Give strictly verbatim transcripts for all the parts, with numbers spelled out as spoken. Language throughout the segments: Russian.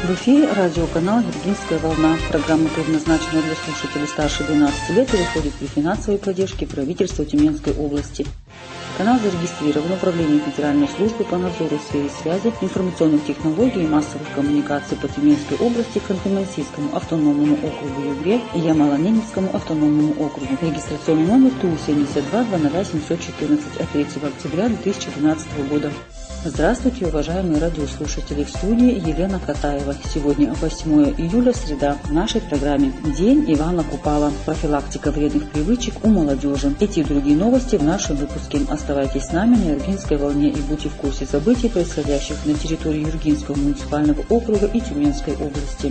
В эфире радиоканал «Юргинская волна». Программа предназначена для слушателей старше двенадцати лет и выходит при финансовой поддержке правительства Тюменской области. Канал зарегистрирован в Управлении Федеральной службы по надзору в сфере связи, информационных технологий и массовых коммуникаций по Тюменской области, Ханты-Мансийскому автономному округу Югре и Ямало-Ненецкому автономному округу. Регистрационный номер Ту семьдесят два две ноль семь четырнадцать от третьего октября две тысячи двенадцатого года. Здравствуйте, уважаемые радиослушатели, в студии Елена Катаева. Сегодня восьмое июля, среда. В нашей программе День Ивана Купала. Профилактика вредных привычек у молодежи. Эти и другие новости в нашем выпуске. Оставайтесь с нами на Юргинской волне и будьте в курсе событий, происходящих на территории Юргинского муниципального округа и Тюменской области.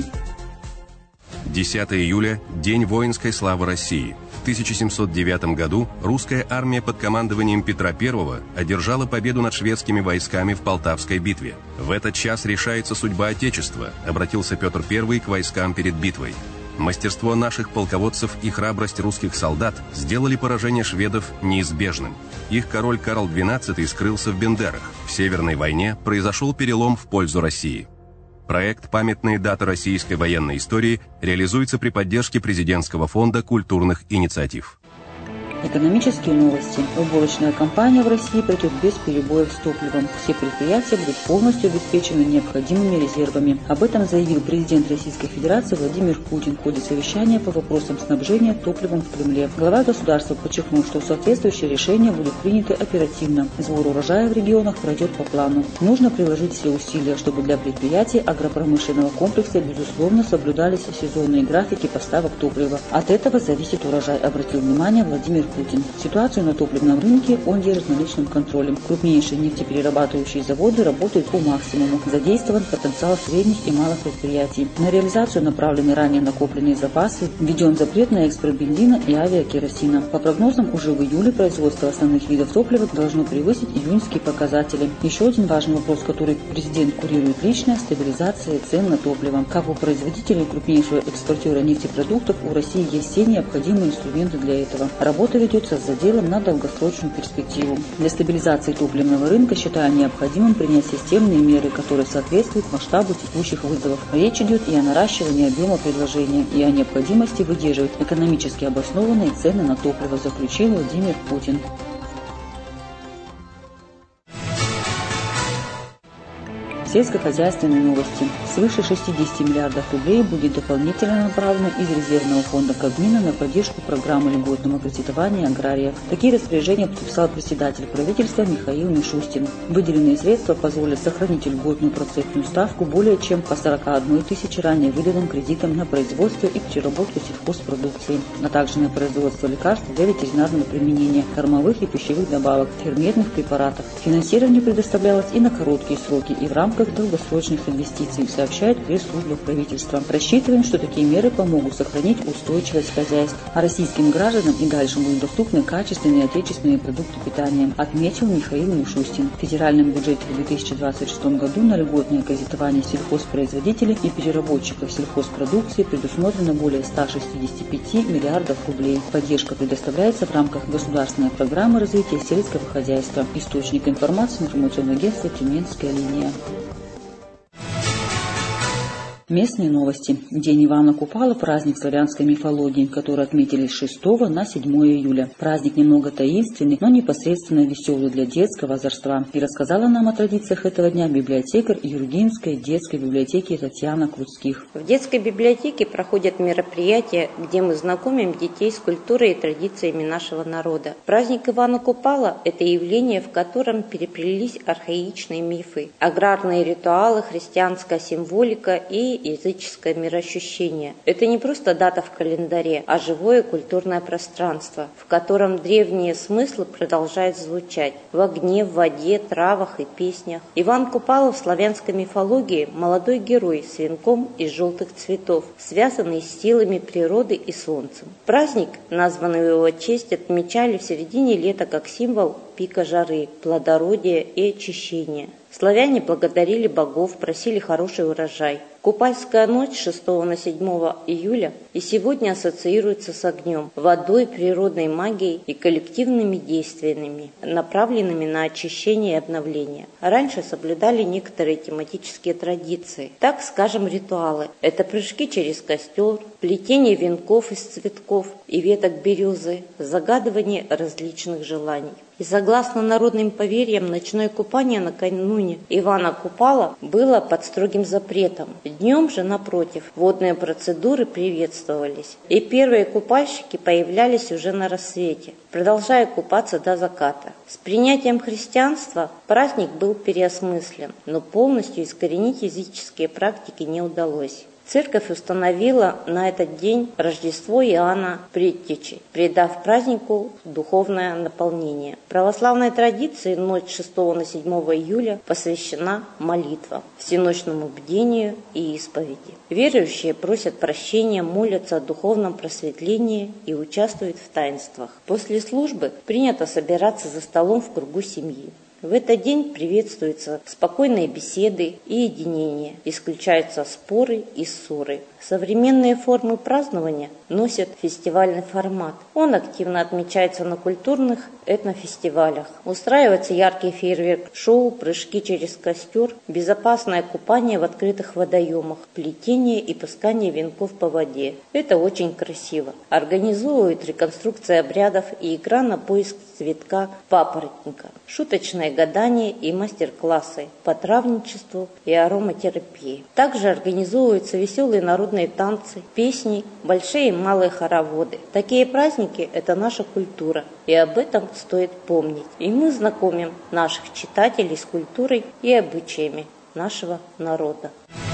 десятое июля – День воинской славы России. В тысяча семьсот девятом году русская армия под командованием Петра Первого одержала победу над шведскими войсками в Полтавской битве. В этот час решается судьба Отечества, обратился Петр Первый к войскам перед битвой. Мастерство наших полководцев и храбрость русских солдат сделали поражение шведов неизбежным. Их король Карл двенадцатый скрылся в Бендерах. В Северной войне произошел перелом в пользу России. Проект «Памятные даты российской военной истории» реализуется при поддержке Президентского фонда культурных инициатив. Экономические новости. Уборочная кампания в России пройдет без перебоев с топливом. Все предприятия будут полностью обеспечены необходимыми резервами. Об этом заявил президент Российской Федерации Владимир Путин в ходе совещания по вопросам снабжения топливом в Кремле. Глава государства подчеркнул, что соответствующие решения будут приняты оперативно. Сбор урожая в регионах пройдет по плану. Нужно приложить все усилия, чтобы для предприятий агропромышленного комплекса безусловно соблюдались сезонные графики поставок топлива. От этого зависит урожай, обратил внимание Владимир Путин. Ситуацию на топливном рынке он держит на личном контроле. Крупнейшие нефтеперерабатывающие заводы работают по максимуму. Задействован потенциал средних и малых предприятий. На реализацию направлены ранее накопленные запасы. Введен запрет на экспорт бензина и авиакеросина. По прогнозам, уже в июле производство основных видов топлива должно превысить июньские показатели. Еще один важный вопрос, который президент курирует лично – стабилизация цен на топливо. Как у производителей крупнейшего экспортера нефтепродуктов, у России есть все необходимые инструменты для этого. Работа ведется с заделом на долгосрочную перспективу. Для стабилизации топливного рынка считаю необходимым принять системные меры, которые соответствуют масштабу текущих вызовов. Речь идет и о наращивании объема предложения, и о необходимости выдерживать экономически обоснованные цены на топливо, заключил Владимир Путин. Сельскохозяйственные новости. Свыше шестидесяти миллиардов рублей будет дополнительно направлено из резервного фонда Кабмина на поддержку программы льготного кредитования аграриев. Такие распоряжения подписал председатель правительства Михаил Мишустин. Выделенные средства позволят сохранить льготную процентную ставку более чем по сорок одной тысяче ранее выданным кредитам на производство и переработку сельхозпродукции, а также на производство лекарств для ветеринарного применения, кормовых и пищевых добавок, фермерных препаратов. Финансирование предоставлялось и на короткие сроки, и в рамках долгосрочных инвестиций, сообщает пресс-служба правительства. Рассчитываем, что такие меры помогут сохранить устойчивость хозяйств, а российским гражданам и дальше будут доступны качественные отечественные продукты питания, отметил Михаил Мишустин. В федеральном бюджете в две тысячи двадцать шестом году на льготное кредитование сельхозпроизводителей и переработчиков сельхозпродукции предусмотрено более ста шестидесяти пяти миллиардов рублей. Поддержка предоставляется в рамках государственной программы развития сельского хозяйства. Источник информации — информационное агентство «Тюменская линия». Местные новости. День Ивана Купала – праздник славянской мифологии, который отметили с шестого на седьмое июля. Праздник немного таинственный, но непосредственно веселый для детского озорства. И рассказала нам о традициях этого дня библиотекарь Юргинской детской библиотеки Татьяна Крутских. В детской библиотеке проходят мероприятия, где мы знакомим детей с культурой и традициями нашего народа. Праздник Ивана Купала – это явление, в котором переплелись архаичные мифы, аграрные ритуалы, христианская символика и языческое мироощущение. Это не просто дата в календаре, а живое культурное пространство, в котором древние смыслы продолжают звучать в огне, в воде, травах и песнях. Иван Купала в славянской мифологии – молодой герой с венком из желтых цветов, связанный с силами природы и солнцем. Праздник, названный в его честь, отмечали в середине лета как символ пика жары, плодородия и очищения. Славяне благодарили богов, просили хороший урожай. Купальская ночь с шестого на седьмое июля и сегодня ассоциируется с огнем, водой, природной магией и коллективными действиями, направленными на очищение и обновление. Раньше соблюдали некоторые тематические традиции. Так, скажем, ритуалы. Это прыжки через костер, плетение венков из цветков и веток березы, загадывание различных желаний. И согласно народным поверьям, ночное купание накануне Ивана Купала было под строгим запретом. Днем же, напротив, водные процедуры приветствовались. И первые купальщики появлялись уже на рассвете, продолжая купаться до заката. С принятием христианства праздник был переосмыслен, но полностью искоренить языческие практики не удалось. Церковь установила на этот день Рождество Иоанна Предтечи, придав празднику духовное наполнение. В православной традиции ночь с шестого на седьмое июля посвящена молитвам, всеночному бдению и исповеди. Верующие просят прощения, молятся о духовном просветлении и участвуют в таинствах. После службы принято собираться за столом в кругу семьи. В этот день приветствуются спокойные беседы и единение, исключаются споры и ссоры. Современные формы празднования носят фестивальный формат. Он активно отмечается на культурных этнофестивалях. Устраивается яркий фейерверк, шоу, прыжки через костер, безопасное купание в открытых водоемах, плетение и пускание венков по воде. Это очень красиво. Организовывают реконструкции обрядов и игра на поиск цветка папоротника, шуточное гадание и мастер-классы по травничеству и ароматерапии. Также организовываются веселые народные танцы, песни, большие и малые хороводы. Такие праздники – это наша культура, и об этом стоит помнить. И мы знакомим наших читателей с культурой и обычаями нашего народа.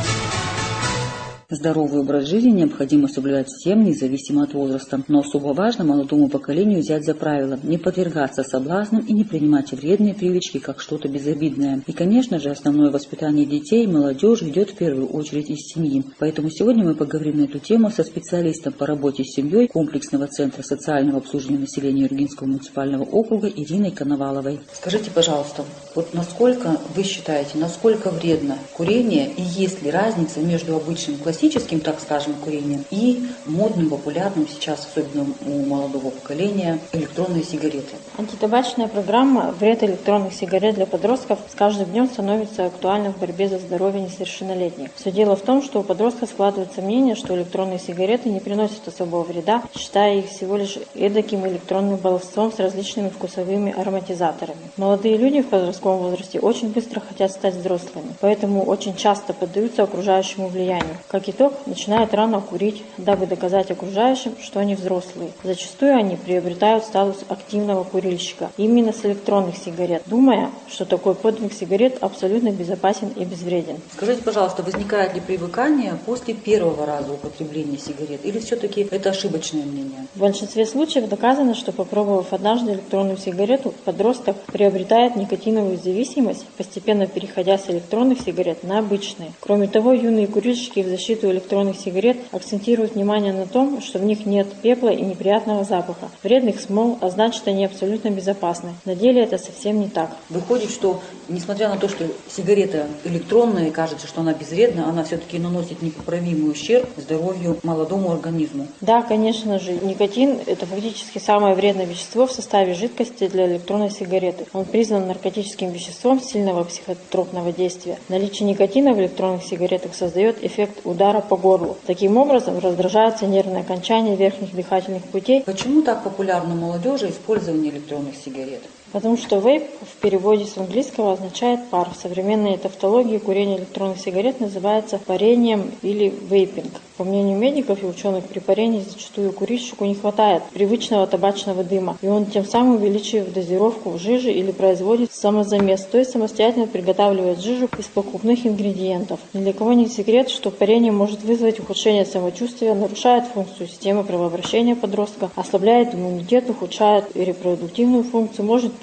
Здоровый образ жизни необходимо соблюдать всем, независимо от возраста. Но особо важно молодому поколению взять за правило не подвергаться соблазнам и не принимать вредные привычки как что-то безобидное. И, конечно же, основное воспитание детей и молодежи идет в первую очередь из семьи. Поэтому сегодня мы поговорим на эту тему со специалистом по работе с семьей комплексного центра социального обслуживания населения Юргинского муниципального округа Ириной Коноваловой. Скажите, пожалуйста, вот насколько вы считаете, насколько вредно курение и есть ли разница между обычным классическим классическим, так скажем, курением и модным, популярным сейчас, особенно у молодого поколения, электронные сигареты? Антитабачная программа «Вред электронных сигарет для подростков» с каждым днем становится актуальной в борьбе за здоровье несовершеннолетних. Все дело в том, что у подростков складывается мнение, что электронные сигареты не приносят особого вреда, считая их всего лишь эдаким электронным баловством с различными вкусовыми ароматизаторами. Молодые люди в подростковом возрасте очень быстро хотят стать взрослыми, поэтому очень часто поддаются окружающему влиянию. Как итог, начинают рано курить, дабы доказать окружающим, что они взрослые. Зачастую они приобретают статус активного курильщика именно с электронных сигарет, думая, что такой подвиг сигарет абсолютно безопасен и безвреден. Скажите, пожалуйста, возникает ли привыкание после первого раза употребления сигарет, или все-таки это ошибочное мнение? В большинстве случаев доказано, что попробовав однажды электронную сигарету, подросток приобретает никотиновую зависимость, постепенно переходя с электронных сигарет на обычные. Кроме того, юные курильщики в защиту электронных сигарет акцентируют внимание на том, что в них нет пепла и неприятного запаха, вредных смол, а значит, они абсолютно безопасны. На деле это совсем не так. Выходит, что несмотря на то, что сигарета электронная, кажется, что она безвредна, она все-таки наносит непоправимый ущерб здоровью молодому организму. Да, конечно же, никотин – это фактически самое вредное вещество в составе жидкости для электронной сигареты. Он признан наркотическим веществом сильного психотропного действия. Наличие никотина в электронных сигаретах создает эффект удара по горлу. Таким образом, раздражается нервное окончание верхних дыхательных путей. Почему так популярно у молодежи использование электронных сигарет? Потому что вейп в переводе с английского означает пар. В современной тавтологии курение электронных сигарет называется парением или вейпинг. По мнению медиков и ученых, при парении зачастую курильщику не хватает привычного табачного дыма, и он тем самым увеличивает дозировку в жиже или производит самозамес, то есть самостоятельно приготавливает жижу из покупных ингредиентов. Ни для кого не секрет, что парение может вызвать ухудшение самочувствия, нарушает функцию системы кровообращения подростка, ослабляет иммунитет, ухудшает репродуктивную функцию, может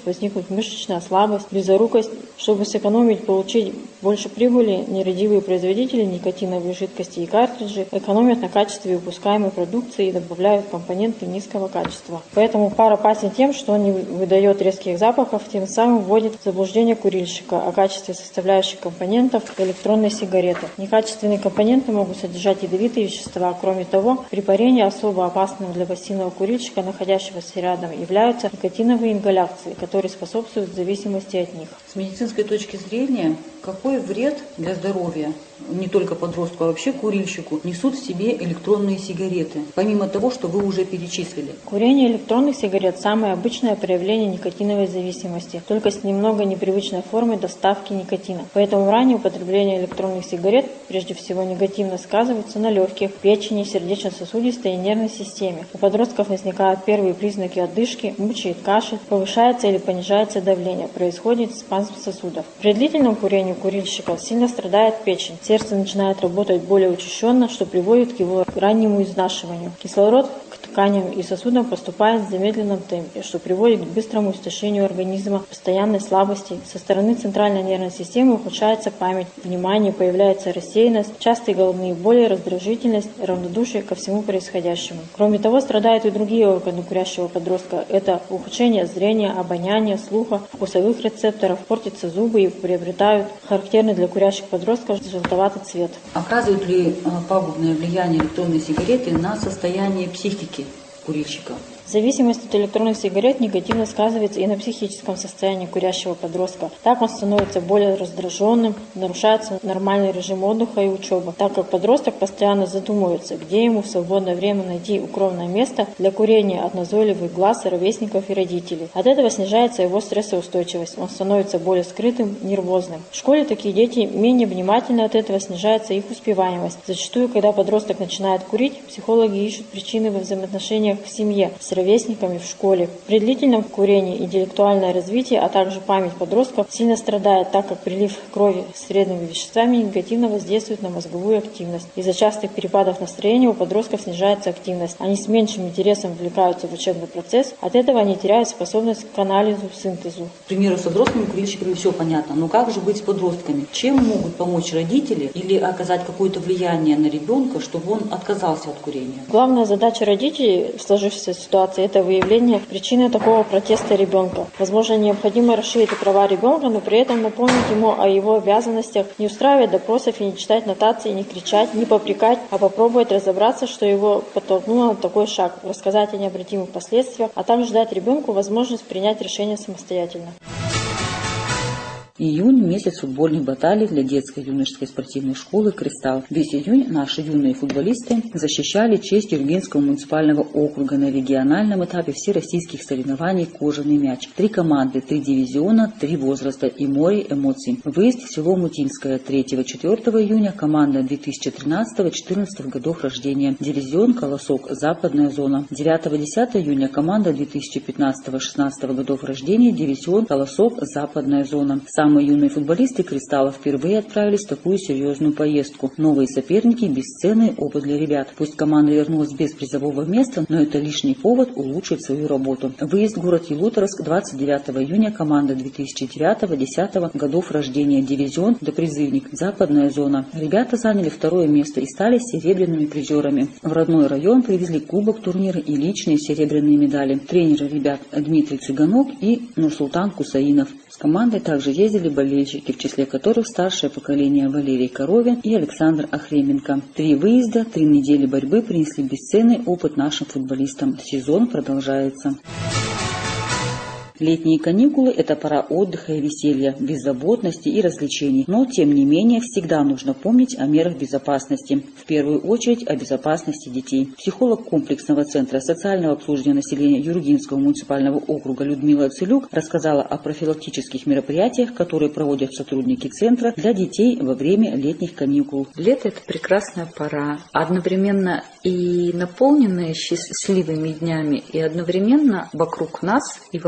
возникнуть мышечная слабость, близорукость. Чтобы сэкономить, получить больше прибыли, нерадивые производители никотиновые жидкости и картриджи экономят на качестве выпускаемой продукции и добавляют компоненты низкого качества. Поэтому пар опасен тем, что он не выдает резких запахов, тем самым вводит в заблуждение курильщика о качестве составляющих компонентов электронной сигареты. Некачественные компоненты могут содержать ядовитые вещества. Кроме того, при парении особо опасным для пассивного курильщика, находящегося рядом, являются никотиновые ингаляции, которые способствуют зависимости от них. С медицинской точки зрения, какой вред для здоровья не только подростку, а вообще курильщику несут в себе электронные сигареты, помимо того, что вы уже перечислили? Курение электронных сигарет – самое обычное проявление никотиновой зависимости, только с немного непривычной формой доставки никотина. Поэтому раннее употребление электронных сигарет прежде всего негативно сказывается на легких, печени, сердечно-сосудистой и нервной системе. У подростков возникают первые признаки одышки, мучает кашель, повышается или понижается давление, происходит спазм сосудов. При длительном курении курильщиков сильно страдает печень. Сердце начинает работать более учащенно, что приводит к его раннему изнашиванию. Кислород к тканям и сосудам поступает в замедленном темпе, что приводит к быстрому истощению организма, постоянной слабости. Со стороны центральной нервной системы ухудшается память, внимание, появляется рассеянность, частые головные боли, раздражительность, равнодушие ко всему происходящему. Кроме того, страдают и другие органы курящего подростка. Это ухудшение зрения, обоняния, слуха, вкусовых рецепторов, портятся зубы и приобретают характерный для курящих подростков желтоватый цвет. Оказывают ли пагубное влияние электронной сигареты на состояние психики курильщика? Зависимость от электронных сигарет негативно сказывается и на психическом состоянии курящего подростка. Так он становится более раздраженным, нарушается нормальный режим отдыха и учебы, так как подросток постоянно задумывается, где ему в свободное время найти укромное место для курения от назойливых глаз ровесников и родителей. От этого снижается его стрессоустойчивость, он становится более скрытым, нервозным. В школе такие дети менее внимательны, от этого снижается их успеваемость. Зачастую, когда подросток начинает курить, психологи ищут причины во взаимоотношениях в семье, с ровесниками в школе. При длительном курении интеллектуальное развитие, а также память подростков сильно страдает, так как прилив крови с вредными веществами негативно воздействует на мозговую активность. Из-за частых перепадов настроения у подростков снижается активность. Они с меньшим интересом вовлекаются в учебный процесс, от этого они теряют способность к анализу, синтезу. К примеру, с взрослыми курильщиками все понятно, но как же быть с подростками? Чем могут помочь родители или оказать какое-то влияние на ребенка, чтобы он отказался от курения? Главная задача родителей в сложившейся ситуации – это выявление причины такого протеста ребенка. Возможно, необходимо расширить права ребенка, но при этом напомнить ему о его обязанностях, не устраивать допросов и не читать нотации, не кричать, не попрекать, а попробовать разобраться, что его подтолкнуло на такой шаг, рассказать о необратимых последствиях, а также дать ребенку возможность принять решение самостоятельно. Июнь – месяц футбольных баталий для детской юношеской спортивной школы «Кристалл». Весь июнь наши юные футболисты защищали честь Юргенского муниципального округа на региональном этапе всероссийских соревнований «Кожаный мяч». Три команды, три дивизиона, три возраста и море эмоций. Выезд в село Мутинское третьего-четвёртого июня, команда две тысячи тринадцатого-четырнадцатого годов рождения. Дивизион «Колосок», западная зона. девятого-десятого июня, команда две тысячи пятнадцатого-шестнадцатого годов рождения, дивизион «Колосок», западная зона. Самые юные футболисты «Кристалла» впервые отправились в такую серьезную поездку. Новые соперники, бесценный опыт для ребят. Пусть команда вернулась без призового места, но это лишний повод улучшить свою работу. Выезд в город Ялуторовск двадцать девятого июня, команда две тысячи девятого-десятого годов рождения, дивизион «Допризывник», западная зона. Ребята заняли второе место и стали серебряными призерами. В родной район привезли кубок турнира и личные серебряные медали. Тренеры ребят Дмитрий Цыганок и Нурсултан Кусаинов. С командой также ездили болельщики, в числе которых старшее поколение Валерий Коровин и Александр Охременко. Три выезда, три недели борьбы принесли бесценный опыт нашим футболистам. Сезон продолжается. Летние каникулы – это пора отдыха и веселья, беззаботности и развлечений. Но, тем не менее, всегда нужно помнить о мерах безопасности. В первую очередь о безопасности детей. Психолог комплексного центра социального обслуживания населения Юргенского муниципального округа Людмила Целюк рассказала о профилактических мероприятиях, которые проводят сотрудники центра для детей во время летних каникул. Лето – это прекрасная пора, одновременно и наполненная счастливыми днями, и одновременно вокруг нас и вокруг наших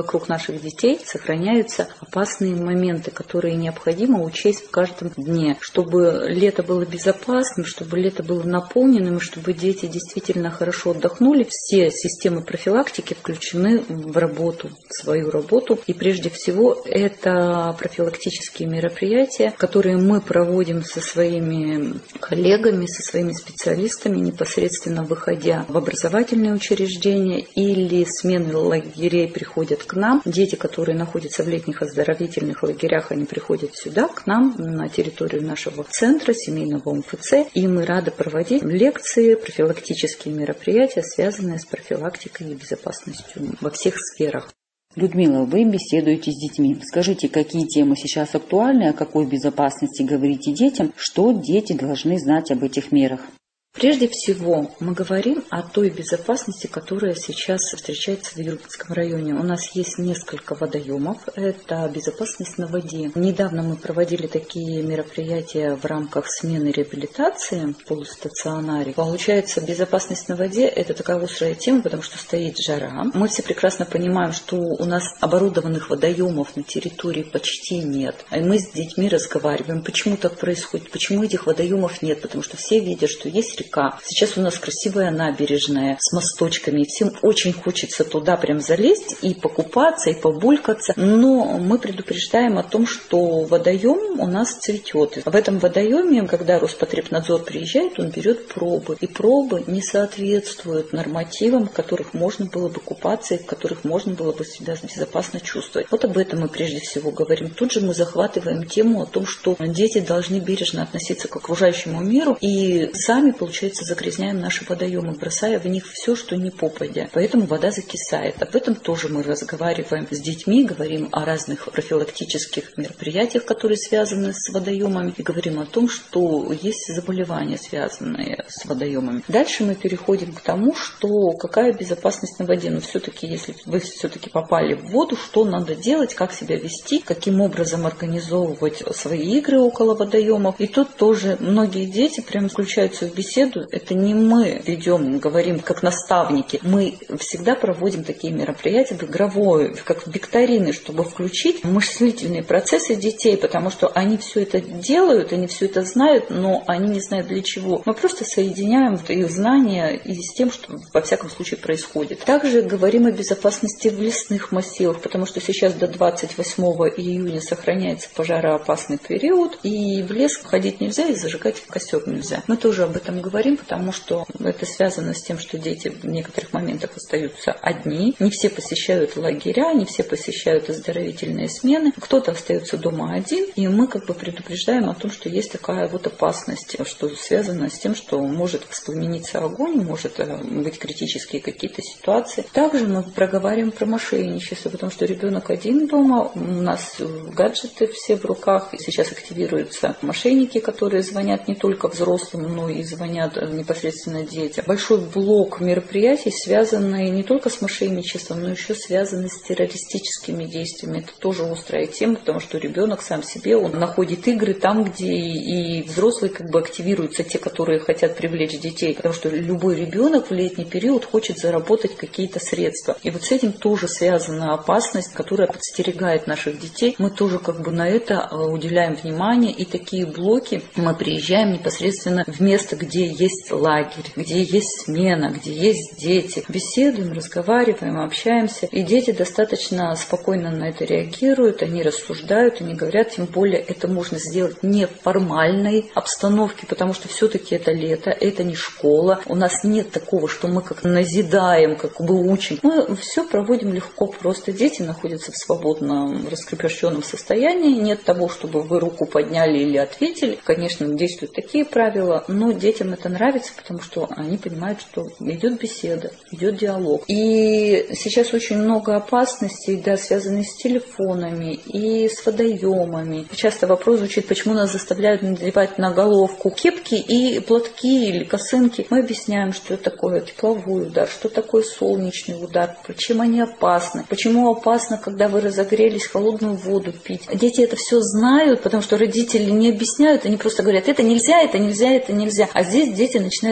наших детей сохраняются опасные моменты, которые необходимо учесть в каждом дне, чтобы лето было безопасным, чтобы лето было наполненным, чтобы дети действительно хорошо отдохнули. Все системы профилактики включены в работу, в свою работу. И прежде всего это профилактические мероприятия, которые мы проводим со своими коллегами, со своими специалистами, непосредственно выходя в образовательные учреждения или смены лагерей приходят к нам. Дети, которые находятся в летних оздоровительных лагерях, они приходят сюда, к нам, на территорию нашего центра, семейного МФЦ, и мы рады проводить лекции, профилактические мероприятия, связанные с профилактикой и безопасностью во всех сферах. Людмила, вы беседуете с детьми. Скажите, какие темы сейчас актуальны, о какой безопасности говорите детям, что дети должны знать об этих мерах? Прежде всего, мы говорим о той безопасности, которая сейчас встречается в Юргенском районе. У нас есть несколько водоемов. Это безопасность на воде. Недавно мы проводили такие мероприятия в рамках смены реабилитации в полустационаре. Получается, безопасность на воде – это такая острая тема, потому что стоит жара. Мы все прекрасно понимаем, что у нас оборудованных водоемов на территории почти нет. И мы с детьми разговариваем, почему так происходит, почему этих водоемов нет, потому что все видят, что есть река. Сейчас у нас красивая набережная с мосточками, и всем очень хочется туда прям залезть и покупаться, и побулькаться. Но мы предупреждаем о том, что водоем у нас цветет. В этом водоеме, когда Роспотребнадзор приезжает, он берет пробы. И пробы не соответствуют нормативам, в которых можно было бы купаться и в которых можно было бы себя безопасно чувствовать. Вот об этом мы прежде всего говорим. Тут же мы захватываем тему о том, что дети должны бережно относиться к окружающему миру и сами получать Получается, загрязняем наши водоемы, бросая в них все, что не попадя. Поэтому вода закисает. Об этом тоже мы разговариваем с детьми, говорим о разных профилактических мероприятиях, которые связаны с водоемами, и говорим о том, что есть заболевания, связанные с водоемами. Дальше мы переходим к тому, что какая безопасность на воде. Но все-таки, если вы все-таки попали в воду, что надо делать, как себя вести, каким образом организовывать свои игры около водоемов. И тут тоже многие дети прям включаются в беседу. Это не мы ведем, говорим как наставники. Мы всегда проводим такие мероприятия в игровое, как викторины, чтобы включить мыслительные процессы детей, потому что они все это делают, они все это знают, но они не знают для чего. Мы просто соединяем их знания и с тем, что во всяком случае происходит. Также говорим о безопасности в лесных массивах, потому что сейчас до двадцать восьмого июня сохраняется пожароопасный период, и в лес ходить нельзя и зажигать костер нельзя. Мы тоже об этом говорим. Говорим, потому что это связано с тем, что дети в некоторых моментах остаются одни, не все посещают лагеря, не все посещают оздоровительные смены, кто-то остается дома один, и мы как бы предупреждаем о том, что есть такая вот опасность, что связано с тем, что может воспламениться огонь, может быть критические какие-то ситуации. Также мы проговариваем про мошенничество, потому что ребенок один дома, у нас гаджеты все в руках, и сейчас активируются мошенники, которые звонят не только взрослым, но и звонят непосредственно детям. Большой блок мероприятий, связанный не только с мошенничеством, но еще связанный с террористическими действиями. Это тоже острая тема, потому что ребенок сам себе, он находит игры там, где и взрослые как бы активируются, те, которые хотят привлечь детей, потому что любой ребенок в летний период хочет заработать какие-то средства. И вот с этим тоже связана опасность, которая подстерегает наших детей. Мы тоже как бы на это уделяем внимание, и такие блоки мы приезжаем непосредственно в место, где есть лагерь, где есть смена, где есть дети. Беседуем, разговариваем, общаемся. И дети достаточно спокойно на это реагируют, они рассуждают, они говорят, тем более это можно сделать не в формальной обстановке, потому что все-таки это лето, это не школа. У нас нет такого, что мы как назидаем, как бы учим. Мы все проводим легко, просто дети находятся в свободном, раскрепощенном состоянии. Нет того, чтобы вы руку подняли или ответили. Конечно, действуют такие правила, но детям это нравится, потому что они понимают, что идет беседа, идет диалог. И сейчас очень много опасностей, да, связанных с телефонами и с водоемами. Часто вопрос звучит, почему нас заставляют надевать на головку кепки и платки или косынки. Мы объясняем, что такое тепловой удар, что такое солнечный удар, чем они опасны, почему опасно, когда вы разогрелись, холодную воду пить. Дети это все знают, потому что родители не объясняют, они просто говорят, это нельзя, это нельзя, это нельзя. А здесь дети начинают рассуждать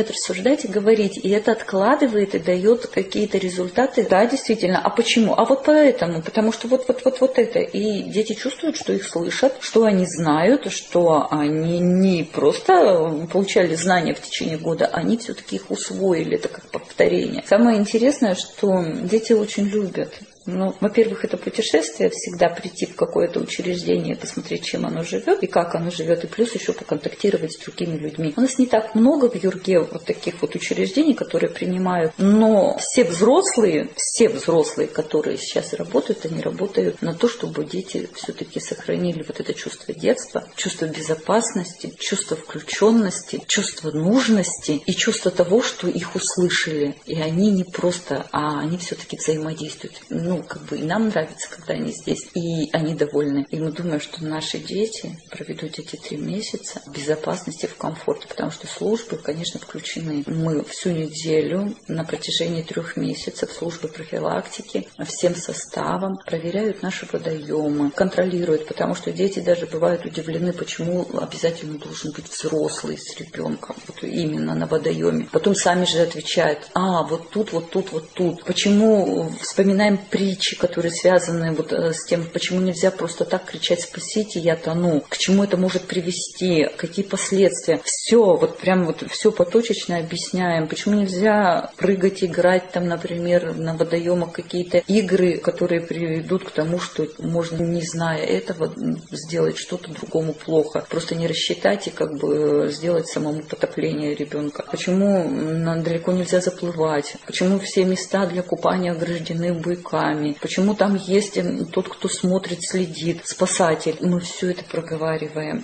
обсуждать и говорить. И это откладывает и дает какие-то результаты. Да, действительно. А почему? А вот поэтому. Потому что вот-вот-вот-вот это. И дети чувствуют, что их слышат, что они знают, что они не просто получали знания в течение года, они все-таки их усвоили. Это как повторение. Самое интересное, что дети очень любят. Ну, во-первых, это путешествие, всегда прийти в какое-то учреждение, посмотреть, чем оно живет и как оно живет, и плюс еще поконтактировать с другими людьми. У нас не так много в Юрге вот таких вот учреждений, которые принимают, но все взрослые, все взрослые, которые сейчас работают, они работают на то, чтобы дети все-таки сохранили вот это чувство детства, чувство безопасности, чувство включенности, чувство нужности и чувство того, что их услышали. И они не просто, а они все-таки взаимодействуют. Ну, как бы и нам нравится, когда они здесь, и они довольны. И мы думаем, что наши дети проведут эти три месяца в безопасности, в комфорте, потому что службы, конечно, включены. Мы всю неделю на протяжении трех месяцев службы профилактики всем составом проверяют наши водоемы, контролируют, потому что дети даже бывают удивлены, почему обязательно должен быть взрослый с ребенком, вот именно на водоеме. Потом сами же отвечают, а, вот тут, вот тут, вот тут. Почему вспоминаем притчи, которые связаны вот с тем, почему нельзя просто так кричать «спасите, я тону», к чему это может привести, какие последствия. Все, вот прям вот все поточечно объясняем. Почему нельзя прыгать, играть там, например, на водоемах какие-то игры, которые приведут к тому, что можно, не зная этого, сделать что-то другому плохо. Просто не рассчитать и как бы сделать самому потопление ребенка. Почему далеко нельзя заплывать? Почему все места для купания ограждены буйками? Почему там есть тот, кто смотрит, следит, спасатель? Мы все это проговариваем.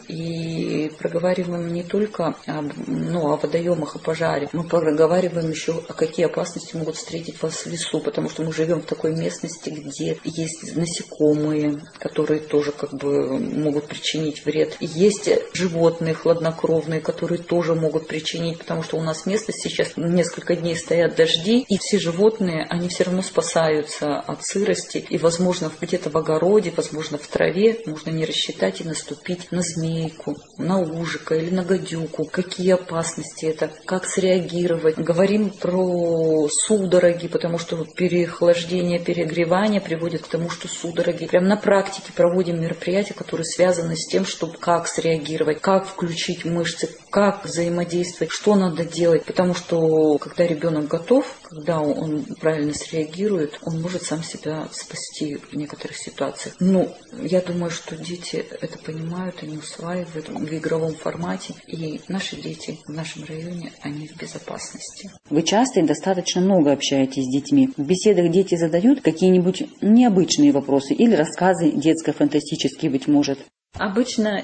И проговариваем не только об, ну, о водоемах, о пожаре. Мы проговариваем еще, а какие опасности могут встретить вас в лесу, потому что мы живем в такой местности, где есть насекомые, которые тоже как бы могут причинить вред. Есть животные хладнокровные, которые тоже могут причинить, потому что у нас местность сейчас несколько дней стоят дожди, и все животные, они все равно спасаются от сырости, и, возможно, где-то в огороде, возможно, в траве можно не рассчитать и наступить на змейку, на ужика или на гадюку. Какие опасности это, как среагировать. Говорим про судороги, потому что переохлаждение, перегревание приводит к тому, что судороги. Прям на практике проводим мероприятия, которые связаны с тем, чтобы как среагировать, как включить мышцы, как взаимодействовать, что надо делать. Потому что когда ребенок готов, когда он правильно среагирует, он может сам себя спасти в некоторых ситуациях. Ну, я думаю, что дети это понимают, они усваивают в игровом формате. И наши дети в нашем районе, они в безопасности. Вы часто и достаточно много общаетесь с детьми. В беседах дети задают какие-нибудь необычные вопросы или рассказы детско-фантастические, быть может? Обычно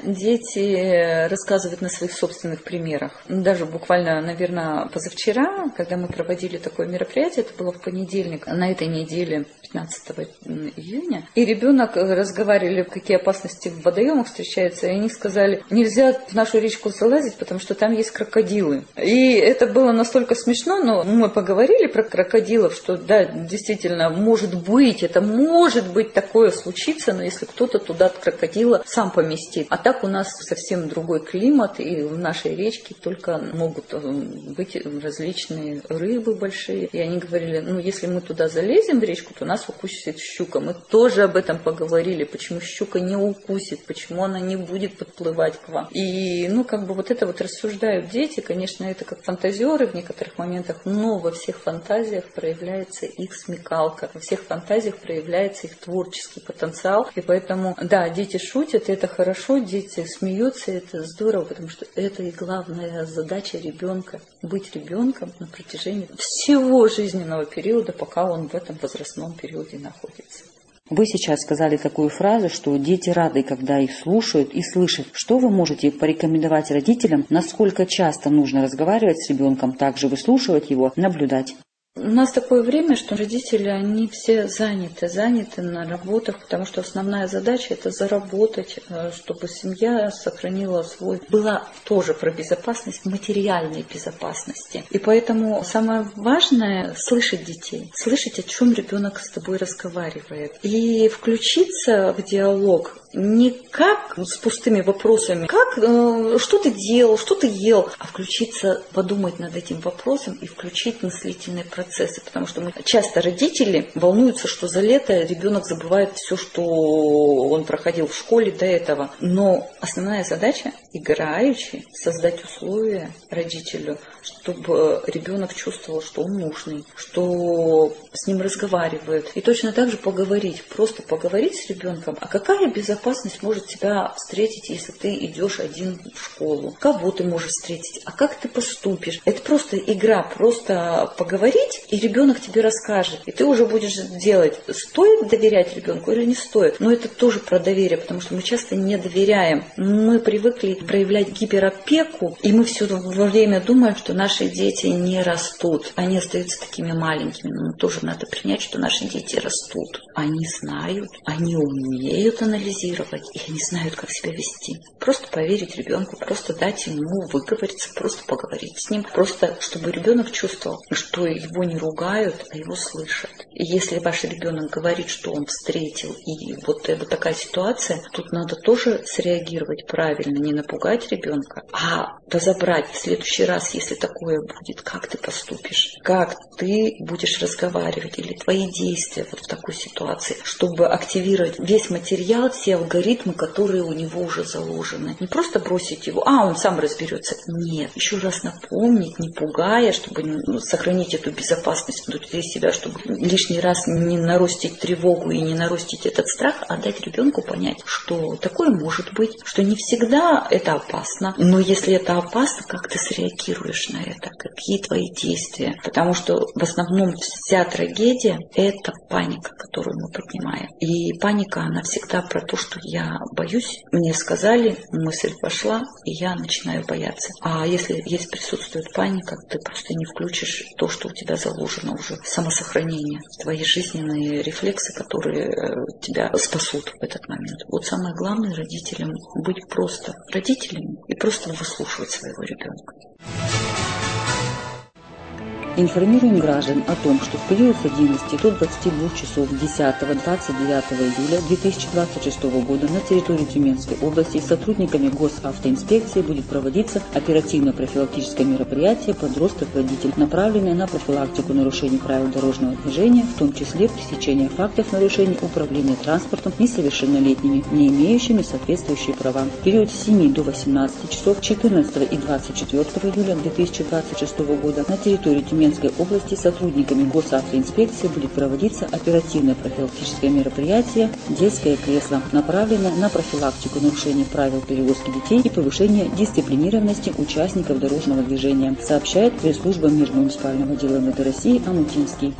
дети рассказывают на своих собственных примерах. Даже буквально, наверное, позавчера, когда мы проводили такое мероприятие, это было в понедельник, на этой неделе, пятнадцатого июня, и ребенок разговаривали, какие опасности в водоемах встречаются, и они сказали, нельзя в нашу речку залазить, потому что там есть крокодилы. И это было настолько смешно, но мы поговорили про крокодилов, что да, действительно, может быть, это может быть такое случится, но если кто-то туда от крокодила сам поместит. А так у нас совсем другой климат, и в нашей речке только могут быть различные рыбы большие. И они говорили, ну если мы туда залезем в речку, то нас укусит щука. Мы тоже об этом поговорили, почему щука не укусит, почему она не будет подплывать к вам. И ну как бы вот это вот рассуждают дети, конечно, это как фантазеры в некоторых моментах, но во всех фантазиях проявляется их смекалка, во всех фантазиях проявляется их творческий потенциал. И поэтому, да, дети шутят, это хорошо, дети смеются, это здорово, потому что это и главная задача ребенка – быть ребенком на протяжении всего жизненного периода, пока он в этом возрастном периоде находится. Вы сейчас сказали такую фразу, что дети рады, когда их слушают и слышат. Что вы можете порекомендовать родителям, насколько часто нужно разговаривать с ребенком, также выслушивать его, наблюдать? У нас такое время, что родители, они все заняты, заняты на работах, потому что основная задача – это заработать, чтобы семья сохранила свой… Была тоже про безопасность, материальной безопасности. И поэтому самое важное – слышать детей, слышать, о чем ребенок с тобой разговаривает. И включиться в диалог Не как с пустыми вопросами, как, э, что ты делал, что ты ел, а включиться, подумать над этим вопросом и включить мыслительные процессы. Потому что мы часто родители волнуются, что за лето ребенок забывает все, что он проходил в школе до этого. Но основная задача – играючи создать условия родителю, чтобы ребенок чувствовал, что он нужный, что с ним разговаривают. И точно так же поговорить, просто поговорить с ребенком. А какая безопасность может тебя встретить, если ты идешь один в школу? Кого ты можешь встретить? А как ты поступишь? Это просто игра, просто поговорить, и ребенок тебе расскажет. И ты уже будешь делать, стоит доверять ребенку или не стоит. Но это тоже про доверие, потому что мы часто не доверяем. Мы привыкли проявлять гиперопеку, и мы все время думаем, что наши дети не растут. Они остаются такими маленькими. Но тоже надо принять, что наши дети растут. Они знают, они умеют анализировать, и они знают, как себя вести. Просто поверить ребенку, просто дать ему выговориться, просто поговорить с ним. Просто, чтобы ребенок чувствовал, что его не ругают, а его слышат. И если ваш ребенок говорит, что он встретил, и вот, вот такая ситуация, тут надо тоже среагировать правильно, не напугать ребенка, а разобрать в следующий раз, если такое будет, как ты поступишь, как ты будешь разговаривать, или твои действия вот в такой ситуации, чтобы активировать весь материал, все алгоритмы, которые у него уже заложены. Не просто бросить его, а он сам разберется. Нет, еще раз напомнить, не пугая, чтобы ну, сохранить эту безопасность внутри себя, чтобы лишний раз не наростить тревогу и не наростить этот страх, а дать ребенку понять, что такое может быть, что не всегда это опасно, но если это опасно, как ты среагируешь на это, какие твои действия, потому что в основном вся трагедия – это паника, которую мы поднимаем. И паника, она всегда про то, что я боюсь, мне сказали, мысль пошла, и я начинаю бояться. А если есть присутствует паника, ты просто не включишь то, что у тебя заложено уже, самосохранение, твои жизненные рефлексы, которые тебя спасут в этот момент. Вот самое главное родителям быть просто родителями и просто выслушивать своего ребенка. Информируем граждан о том, что в период с одиннадцати до двадцати двух часов десятого-двадцать девятого июля две тысячи двадцать шестого года на территории Тюменской области сотрудниками госавтоинспекции будет проводиться оперативно-профилактическое мероприятие «Подросток-водитель», направленное на профилактику нарушений правил дорожного движения, в том числе пресечение фактов нарушений управления транспортом несовершеннолетними, не имеющими соответствующие права. В период с семи до восемнадцати часов четырнадцатого и двадцать четвёртого июля две тысячи двадцать шестого года на территории Тюменской области сотрудниками госавтоинспекции будет проводиться оперативное профилактическое мероприятие «Детское кресло», направленное на профилактику нарушений правил перевозки детей и повышение дисциплинированности участников дорожного движения, сообщает пресс-служба межмуниципального отдела эм вэ дэ России Амутинский.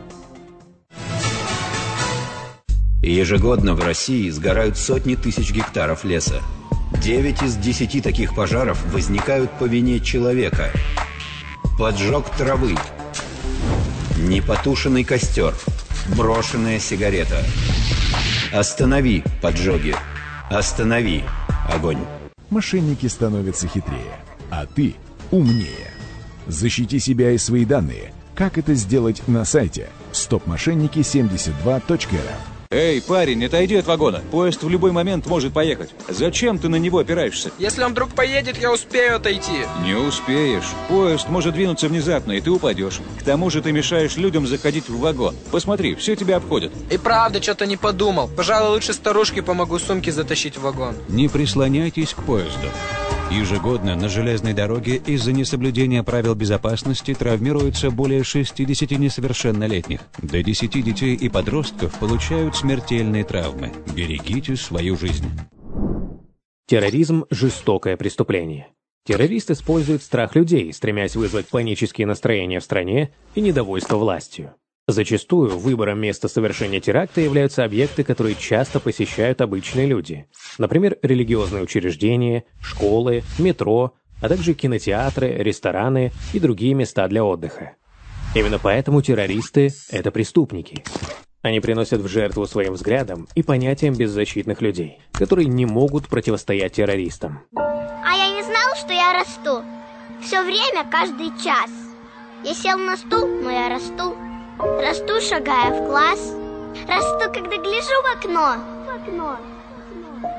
Ежегодно в России сгорают сотни тысяч гектаров леса. Девять из десяти таких пожаров возникают по вине человека. Поджог травы, непотушенный костер, брошенная сигарета. Останови поджоги, останови огонь. Мошенники становятся хитрее, а ты умнее. Защити себя и свои данные. Как это сделать на сайте стоп мошенники семьдесят два точка эр эф. Эй, парень, отойди от вагона. Поезд в любой момент может поехать. Зачем ты на него опираешься? Если он вдруг поедет, я успею отойти. Не успеешь. Поезд может двинуться внезапно, и ты упадешь. К тому же ты мешаешь людям заходить в вагон. Посмотри, все тебя обходят. И правда, что-то не подумал. Пожалуй, лучше старушке помогу сумки затащить в вагон. Не прислоняйтесь к поезду. Ежегодно на железной дороге из-за несоблюдения правил безопасности травмируется более шестидесяти несовершеннолетних. До десяти детей и подростков получают смертельные травмы. Берегите свою жизнь. Терроризм – жестокое преступление. Террорист использует страх людей, стремясь вызвать панические настроения в стране и недовольство властью. Зачастую выбором места совершения теракта являются объекты, которые часто посещают обычные люди. Например, религиозные учреждения, школы, метро, а также кинотеатры, рестораны и другие места для отдыха. Именно поэтому террористы – это преступники. Они приносят в жертву своим взглядам и понятиям беззащитных людей, которые не могут противостоять террористам. А я не знал, что я расту. Все время, каждый час. Я сел на стул, но я расту. Расту, шагая в класс. Расту, когда гляжу в окно. В окно.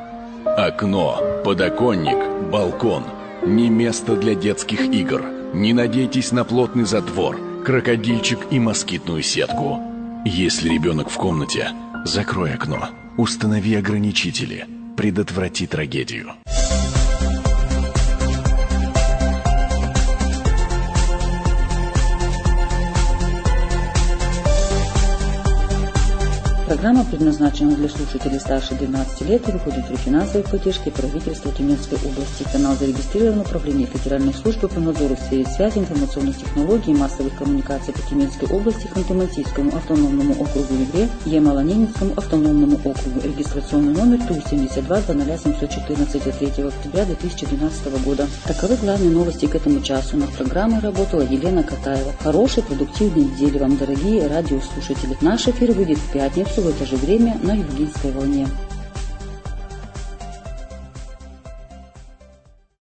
Окно, подоконник, балкон – не место для детских игр. Не надейтесь на плотный затвор, крокодильчик и москитную сетку. Если ребенок в комнате, закрой окно. Установи ограничители. Предотврати трагедию. Программа предназначена для слушателей старше двенадцати лет и выходит при финансовой поддержке правительства Тюменской области. Канал зарегистрирован в Управлении Федеральной службы по надзору в сфере связи, информационных технологий и массовых коммуникаций по Тюменской области, Ханты-Мансийскому автономному округу Югре, Ямало-Ненецкому автономному округу. Регистрационный номер Ту семьдесят два ноль ноль семь четырнадцать от третьего октября две тысячи двенадцатого года. Таковы главные новости к этому часу. Над программой работала Елена Катаева. Хорошей, продуктивной недели вам, дорогие радиослушатели. Наш эфир выйдет в пятницу в это же время на Юнгинской волне.